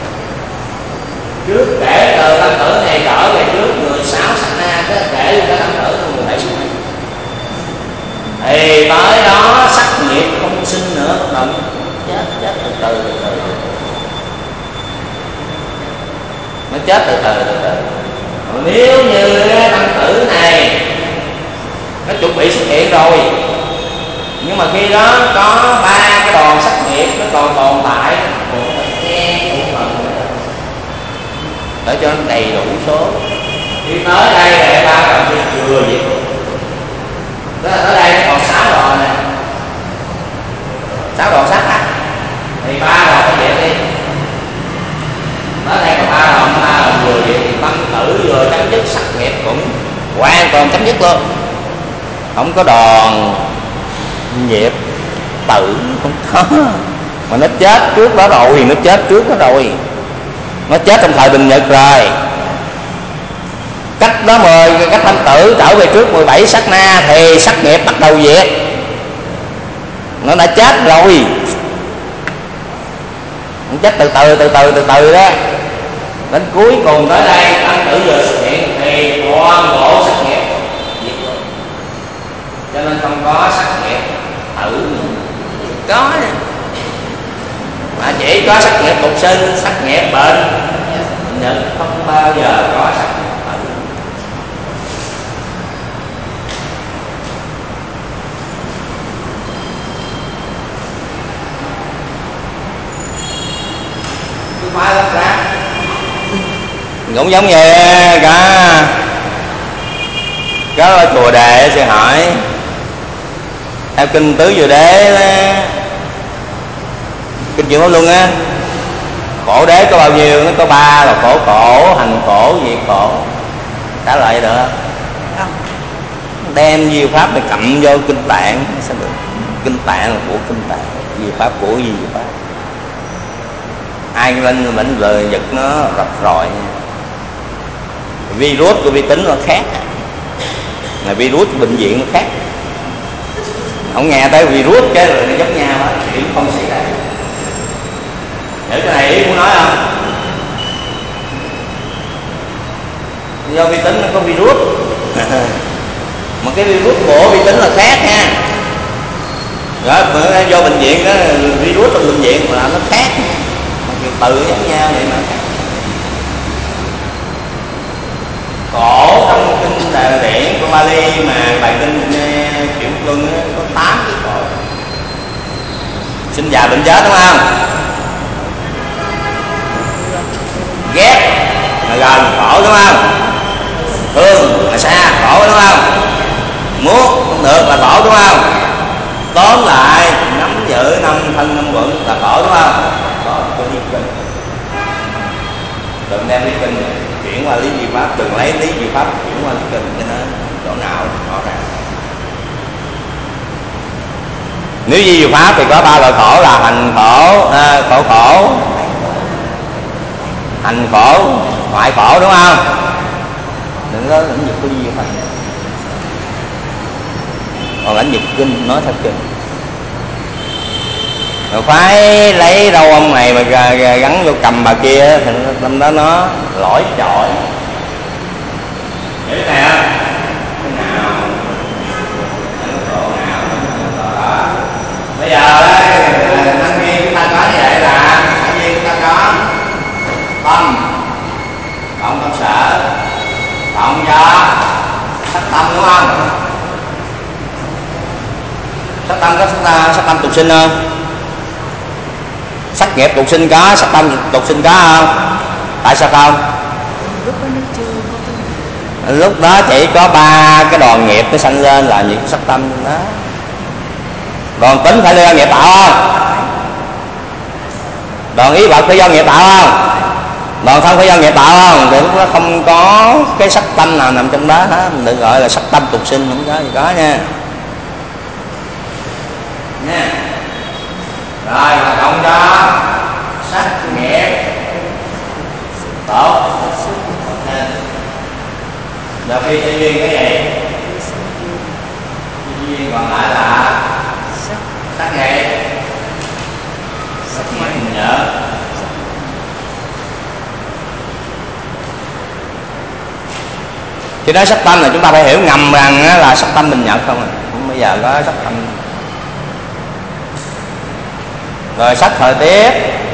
trước kể từ tâm tử này trở về trước mười sáu sát na, cái kể cái tâm tử của mười bảy sát na, thì tới đó sắc nghiệp không sinh nữa, bắt đầu chết chết từ từ từ từ, nó chết từ từ từ từ. Còn nếu như cái tâm tử này nó chuẩn bị xuất hiện rồi, nhưng mà khi đó có ba cái đòn sắc nghiệp nó còn tồn tại, còn phải che đủ phần để cho nó đầy đủ số. Khi tới đây để ba đòn kia chưa vậy, đó là tới đây còn sáu đòn nè, sáu đòn sắc á, thì ba đòn phải vậy đi. Tới đây còn ba đòn, ba đòn vừa vậy thì tâm tử vừa chấm dứt, sắc nghiệp cũng hoàn toàn chấm dứt luôn, không có đòn nghiệp tử không có. Mà nó chết trước đó rồi, nó chết trước đó rồi, nó chết trong thời bình nhật rồi. Cách đó mời cách tâm tử trở về trước mười bảy sát na thì sắc nghiệp bắt đầu diệt, nó đã chết rồi, nó chết từ từ từ từ từ từ đó, đến cuối cùng tới đây tâm tử vừa xuất hiện thì toàn bộ sắc nghiệp diệt luôn. Cho nên không có sắc nghiệp tử có nè, mà chỉ có sắc nghiệp tục sinh, sắc nghiệp bệnh nhật, không bao giờ có sắc nghiệp tử. Cứ phải lắm ra cũng giống như cả có chùa Đề sẽ hỏi theo kinh Tứ Diệu Đế, kinh Chuyển Pháp Luân á, khổ đế có bao nhiêu? Nó có ba là khổ khổ, hành khổ, diệt khổ. Trả lời được không? Đem diệu pháp để cầm vô kinh tạng sao được? Kinh tạng là của kinh tạng, diệu pháp của gì diệu pháp. Ai lên mình lời giật nó rập rọi nha. Virus của vi tính nó khác, là virus của bệnh viện nó khác. Không nghe tới virus cái rồi nó giống nhau á, chuyện không xảy ra. Hiểu cái này ý muốn nói không? Do vi tính nó có virus mà cái virus của vi tính là khác nha. Rồi do bệnh viện đó, virus trong bệnh viện mà nó khác, từ giống nhau vậy mà khác. Cổ trong kinh Đại Điển của Bali mà bài kinh Chuyển Luân có tám cái cổ. Sinh già bệnh chết đúng không? Ghét là gần khổ đúng không? Thương là xa khổ đúng không? Muốn không được là khổ đúng không? Tóm lại nắm giữ năm thân năm vững là khổ đúng không? Đó là lý kinh. Đừng đem lý kinh chuyển qua lý diệu pháp, đừng lấy lý diệu pháp chuyển qua lý kinh, cho nên chỗ nào rõ ràng. Nếu di diệu pháp thì có ba loại khổ là hành khổ, à, khổ khổ, hành khổ, ngoại khổ đúng không? Đừng có lĩnh vực của di diệu pháp. Còn lĩnh vực kinh nói theo kinh. Rồi phải lấy râu ông này mà gắn vô cầm bà kia thì tâm đó nó lỗi chọi. Hiểu này không? Cái nào cái độ nào đó. Bây giờ năm viên chúng ta có như vậy là năm viên chúng ta có tâm, cộng tâm sở, cộng cho sắc tâm đúng không? Sắc tâm có sắc tâm, sắc tâm tục sinh không? Sắc nghiệp tục sinh có, sắc tâm tục sinh có không? Tại sao không?
lúc đó nó chưa có cái...
Lúc đó chỉ có ba cái đoàn nghiệp nó sanh lên là những sắc tâm đó. Đoàn tính phải do nghiệp tạo không? Đoàn ý vật phải do nghiệp tạo không? Đoàn thân phải do nghiệp tạo không? Thì lúc đó không có cái sắc tâm nào nằm trong đó hết. Mình đừng gọi là sắc tâm tục sinh, không có gì có nha. Nha. Rồi mà cộng cho sắc nghiệp tốt. Rồi khi tự nhiên cái gì? Tự nhiên còn lại là sắc nghiệp. Sắc nghiệp mình nhớ. Khi nói sắc tâm là chúng ta phải hiểu ngầm rằng là sắc tâm mình nhận không à. Không bây giờ có sắc tâm. Rồi sắc thời tiết,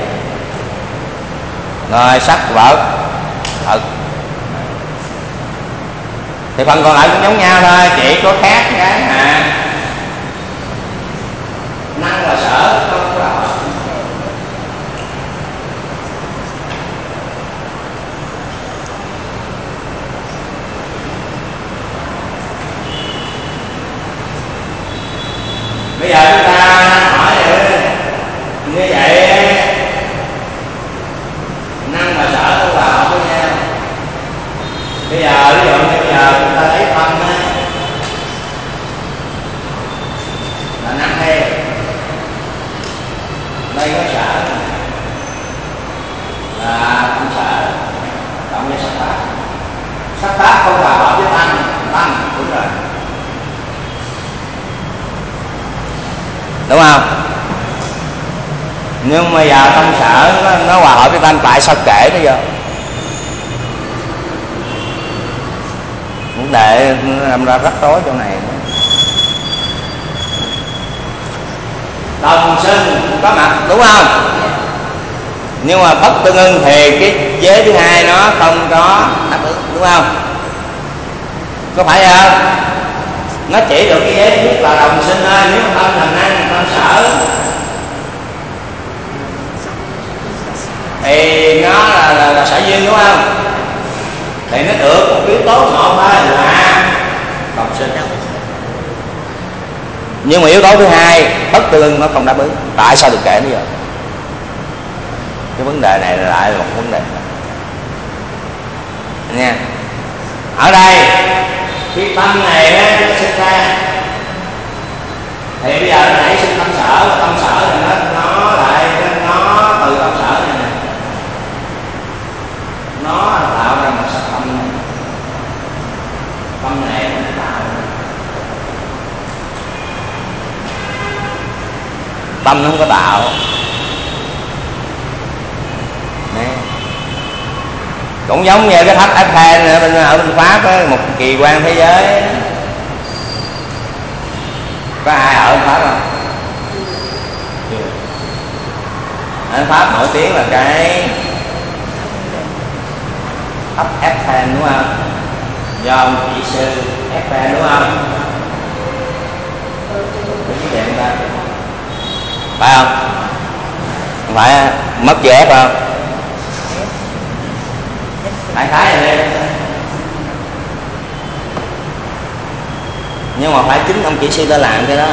rồi sắc vật thật. Thì phần còn lại cũng giống nhau thôi, chỉ có khác cái à năng và sở không có. Bây giờ chúng ta hỏi như vậy, năng và sở không vào hợp với nhau. Bây giờ ví dụ như bây giờ chúng ta lấy tâm là năng hay, đây có sở là tâm sở cộng với sắc pháp. Sắc pháp không vào hợp với tâm, tâm đúng rồi, đúng không? Nhưng mà giờ tâm sở nó, nó hòa hợp với tâm, tại sao kể nó vô? Vấn đề làm ra rắc rối chỗ này. Đồng sinh có mặt đúng không? Nhưng mà bất tương ưng thì cái giới thứ hai nó không có đáp ứng, đúng không? Có phải không? Nó chỉ được cái giới thứ nhất là đồng sinh thôi. Nếu tâm thành năng, tâm sở thì nó là, là, là sở duyên, đúng không? Thì nó được một yếu tố một thôi là đồng sinh. Nhưng mà yếu tố thứ hai bất tương ưng nó không đáp ứng. Tại sao được kể bây giờ? Cái vấn đề này lại là một vấn đề nha. Ở đây cái tâm này nó sinh ra thì bây giờ nó nảy sinh tâm sở, và tâm sở thì nó nó lại nó từ tâm sở này nè nó tạo ra một sắc tâm này. Tâm này nó tạo tâm nó không có tạo nè. Cũng giống như cái tháp Eiffel ở bên, ở bên Pháp ấy, một kỳ quan thế giới. Có ai ở Pháp không? Chưa. Ở Pháp nổi tiếng là cái tháp Eiffel, đúng không? Do ông kỹ sư Eiffel, đúng không? Đúng cái chuyện ta phải không? Không phải mất chữ F không? Đại khái là đây. Nhưng mà phải chính ông kỹ sư ta làm cái đó.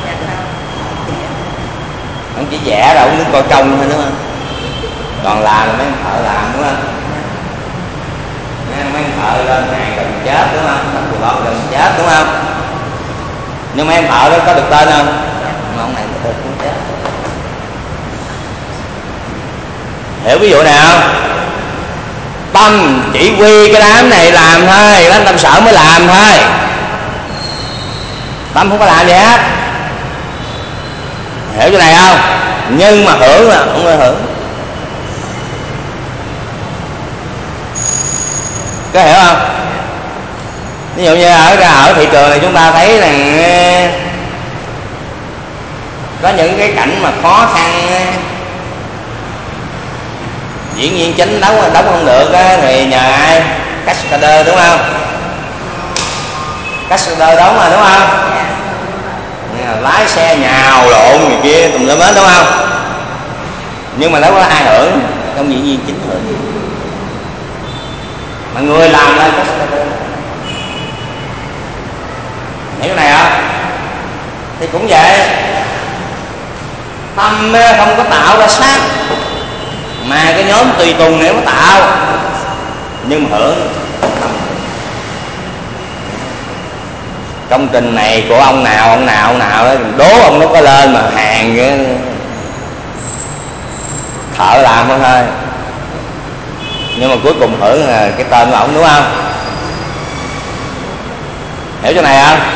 Ông chỉ vẽ rồi ông đứng coi công thôi, đúng không? Còn làm là mấy ông thợ làm, đúng không? Mấy ông thợ lên hàng gần chết, đúng không? Tập đồ lót gần chết, đúng không? Nhưng mấy ông thợ đó có được tên không? Mà ông này có được cũng chết. Hiểu ví dụ nào? Tâm chỉ quy cái đám này làm thôi, đám tâm sở mới làm thôi. Tâm không có làm gì hết. Hiểu chỗ này không? Nhưng mà hưởng là không có hưởng. Có hiểu không? Ví dụ như ở ở thị trường này chúng ta thấy là có những cái cảnh mà khó khăn, diễn viên chính đóng đóng không được á, thì nhờ ai? Cascader, đúng không? Cascader đóng mà, đúng không? Lái xe nhào lộn người kia tùm lum hết, đúng không? nhưng mà đâu có ai hưởng, không dĩ nhiên chính hưởng, mà người làm ra có hiểu cái này không? Thì cũng vậy, tâm không có tạo ra sắc, mà cái nhóm tùy tùng này nó tạo, nhưng mà hưởng tâm. Công trình này của ông nào ông nào ông nào đó, đố ông nó có lên mà hàng cái thợ làm thôi thôi, nhưng mà cuối cùng hưởng là cái tên của ổng, đúng không? Hiểu chỗ này không?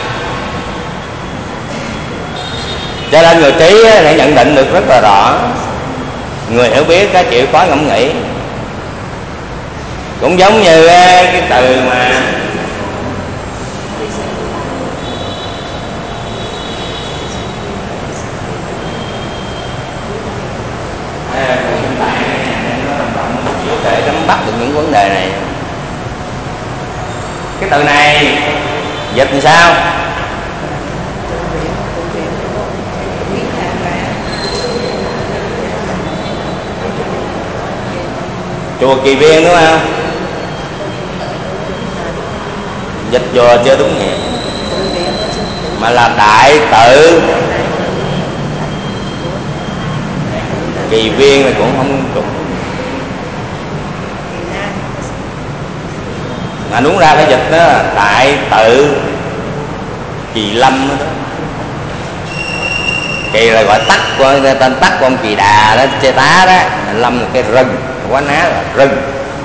Cho nên người trí để nhận định được rất là rõ, người hiểu biết có chịu khó ngẫm nghĩ. Cũng giống như cái từ mà để nắm bắt được những vấn đề này. Cái từ này dịch làm sao? Chùa Kỳ Viên, đúng không? Dịch chùa chưa đúng nghĩa, mà là đại tự. Kỳ Viên là cũng không trùng, mà đúng ra phải dịch đó đại tự Kỳ Lâm đó. Kỳ là gọi tắt của tên tắt của ông Kỳ Đà đó, Chê Tá đó. Lâm là cái rừng, quá ná là rừng.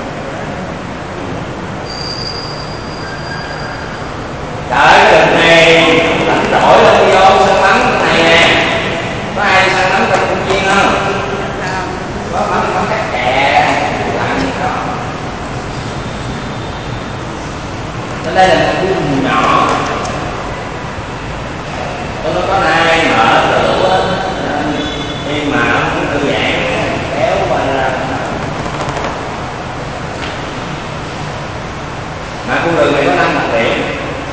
Trời, cái rừng này rảnh rỗi lên vô săn bắn này nè. Có ai săn bắn trong công viên không? Có bắn bắn các kè, làm gì đó. Ở đây là một cái vùng nhỏ, tôi nó có nai mở lửa, khi mà ông thư giãn kéo qua ra. Mà con đường này có năm đặc điểm,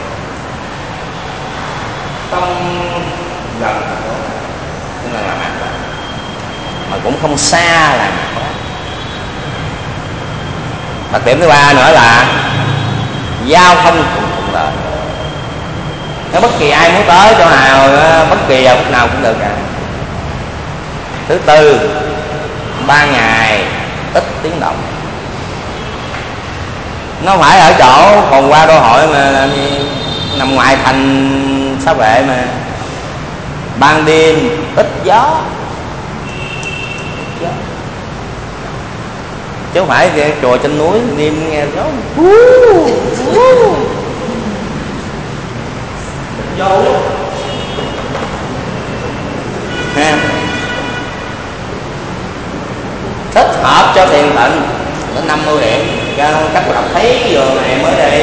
không gần thành phố, tức là làm ăn, mà cũng không xa làm quá. Đặc điểm thứ ba nữa là giao thông cũng thuận lợi. Nếu bất kỳ ai muốn tới chỗ nào, bất kỳ giờ lúc nào cũng được cả. Thứ tư, ban ngày ít tiếng động. Nó phải ở chỗ còn qua đô hội mà làm gì, nằm ngoài thành Xá Vệ mà. Ban đêm ít gió, ít gió. Chứ không phải cái chùa trên núi đêm nghe gió vô ha, thích hợp cho thiền tịnh. Nó năm mươi điểm các bạn đọc thấy vừa này mới đây.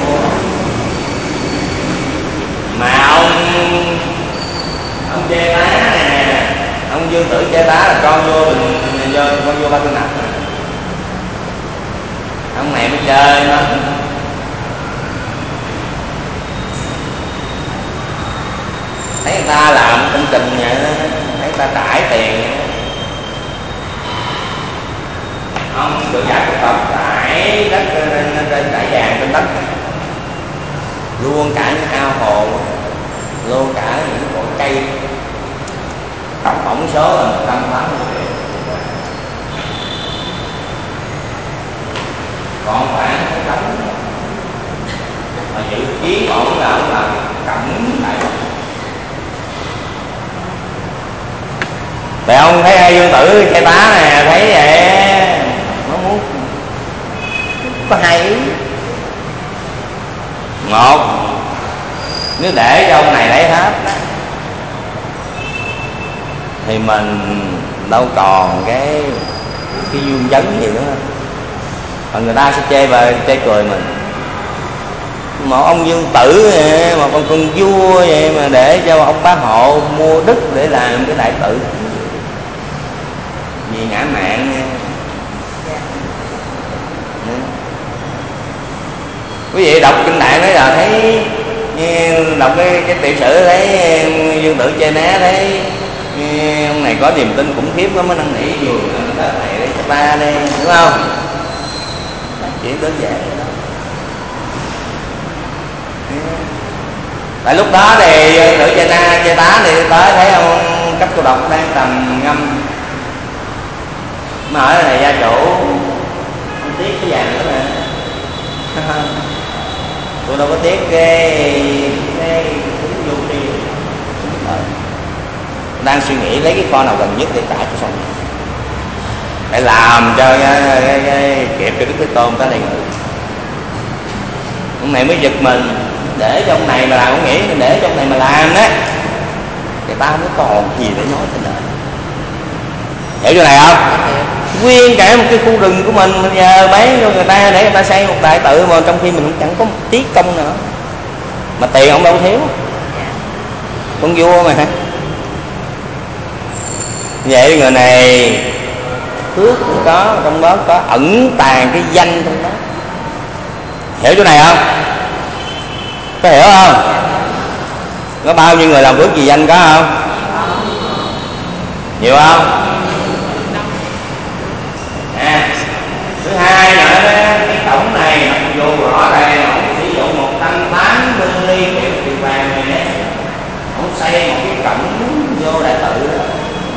Mà ông ông Chê Tá nè, ông Dương Tử Chê Tá là con vô mình vô con vô Ba Tư Nặc, ông này mới chơi nó. Thấy người ta làm công trình vậy đó, thấy người ta trải tiền vậy đó. Ông được giải phúc tập trải đất trên trên trải vàng trên đất, luôn cả những ao hồ, luôn cả những cội cây. Tổng số là một trăm tám mươi triệu, còn khoảng cái trống mà dự kiến ổn là ông làm cẩm đại. Vậy ông thấy Dương Tử Chê Tá nè, thấy vậy nó muốn có hai ý. Một, nếu để cho ông này lấy hết thì mình đâu còn cái cái dương vấn gì nữa, mà người ta sẽ chê và chê cười mình. Một ông Dương Tử, một con con vua vậy mà để cho ông Bá Hộ mua đất để làm cái đại tự vì ngã mạn nha. Quý vị đọc kinh Đại nói là thấy, đọc cái, cái tiểu sử thấy Dương Tử Chê Né thấy Cái ông này có niềm tin khủng khiếp lắm mới năn nỉ nhiều đất này để cho ta đi, đúng không? Chuyện đơn giản vậy đó. Tại lúc đó thì nữ Chê Na Chê Tá thì tới thấy ông cấp cô độc đang trầm ngâm, mà ở này gia chủ không tiếc cái vàng nữa nè. Tôi đâu có tiếc cái cái vô đi, đang suy nghĩ lấy cái con nào gần nhất để trả cho xong, để làm cho cái, cái, cái, kịp cho Đức Thế Tôn tới đây. Ông này mới giật mình, để cho ông này mà làm, ông nghĩ để cho ông này mà làm đó người ta mới còn gì để nói trên đời. Hiểu chỗ này không? Nguyên cả một cái khu rừng của mình mình giờ bán cho người ta để người ta xây một đại tự, mà trong khi mình cũng chẳng có một tí công nữa, mà tiền ông đâu thiếu, con vua mà. Vậy người này phước cũng có, trong đó có ẩn tàng cái danh trong đó. Hiểu chỗ này không? Có hiểu không? Có bao nhiêu người làm phước gì danh có không? Nhiều không? À, thứ hai nữa cái cổng này mặc dù rõ ràng ông sử dụng một trăm tám mươi ly kiểu tiền vàng này nè, ông xây một cái cổng vô đại tự đó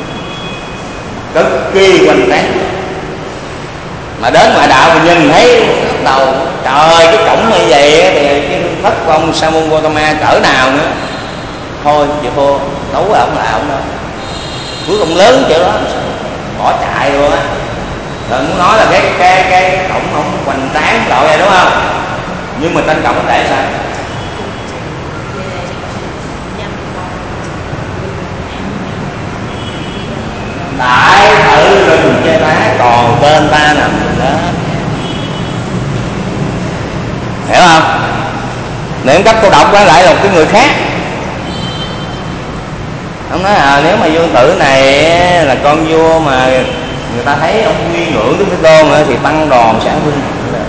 cực kỳ hoành tráng, mà đến ngoại đạo mình nhìn thấy lúc đầu trời cái cổng như vậy thì cái hương phất của ông Sa môn Gotama cỡ nào nữa, thôi chịu thua, đấu với ông là ông đâu, phước ông lớn kiểu đó bỏ chạy luôn á. Rồi muốn nói là cái cái cái cổng ông hoành tráng loại vậy đúng không, nhưng mà tên cổng để sao? Đại tự rừng Chê Tá, còn tên ta nằm đó. Hiểu không? Niệm cấp cô độc đó lại là một cái người khác. Ông nói à, nếu mà vương tử này là con vua mà người ta thấy ông quy ngưỡng Đức Thế Tôn nữa thì tăng đòn sáng hưng.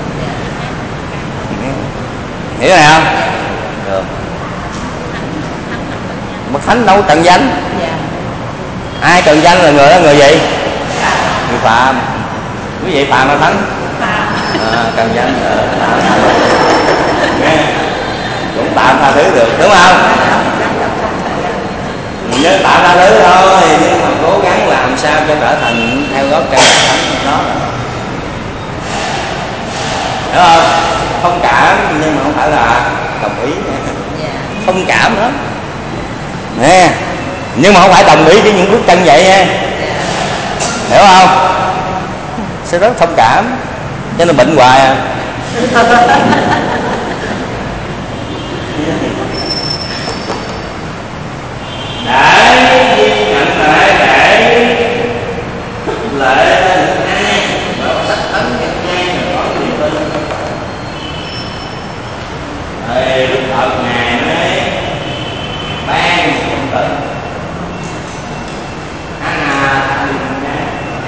Hiểu này không? Được. Bậc thánh đâu trần danh. Ai trần danh là người đó người gì? Người phạm. Quý vị phạm là thánh. À, trần danh là cũng tạm tha thứ được, đúng không? Mình nhớ tạm tha thứ thôi, nhưng mà cố gắng làm sao cho trở thành theo gót chân thánh đó. Hiểu không? Thông cảm nhưng mà không phải là đồng ý. Thông cảm đó nè, nhưng mà không phải đồng ý với những bước chân vậy nha. Hiểu không? Sẽ rất thông cảm, cho nên bệnh hoài à. Để ghi nhận lại, để khích lệ được ai mà có sách ấn Nhật Giang mà có niềm tin thì Đức Phật Ngài mới ban một công tử Anathalinga.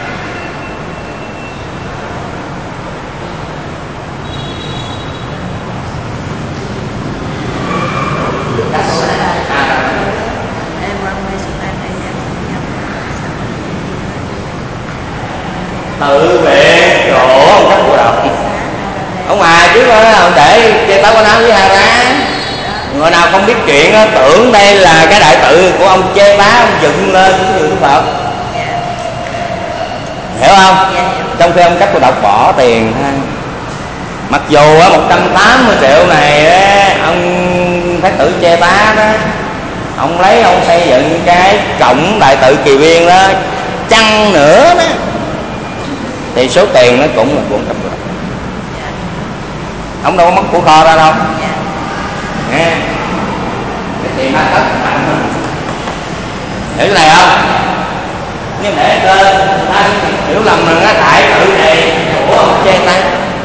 Tự viện chỗ ông cấp cô độc. Ông à trước đó ông để Chê Tá Quán Áo với Hà Ra, người nào không biết chuyện đó, tưởng đây là cái đại tự của ông Chê Tá, ông dựng lên cũng như Đức Phật. Hiểu không? Trong khi ông cấp cô độc bỏ tiền ha. Mặc dù á một trăm tám mươi triệu này á, ông Thái tử Chê Tá đó, ông lấy ông xây dựng cái cổng đại tự Kỳ Viên đó chăng nữa đó thì số tiền nó cũng là của ông cấp cô độc. Ông đâu có mất của kho ra đâu nghe, cái tiền nó tất mạnh hơn. Hiểu cái này không? Nhưng để tên ta hiểu lầm rằng cái đại tự này của ông Chê Tá,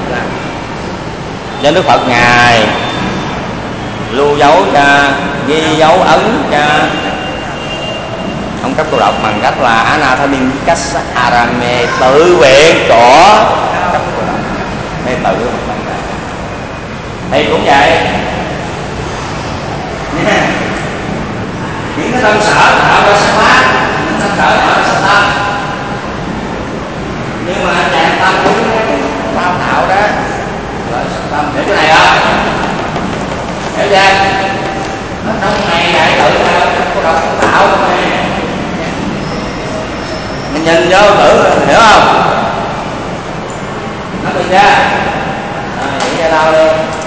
cho Đức Phật Ngài lưu dấu cho, ghi dấu ấn cho ông cấp cô độc bằng cách là Anathalinga Arame, tự viện của cấp cô độc. Đây tự thì cũng vậy. Những cái tâm sở tạo ra sáng pháp sở ở sở tâm, nhưng mà chàng tâm đúng bao thảo đó là sở tâm. Hiểu cái này không? Hiểu chưa? Nó trong này đại tự nào có đọc không tạo không này, mình nhìn vô thử hiểu không? Nó được chưa? À, vậy ra đâu đi.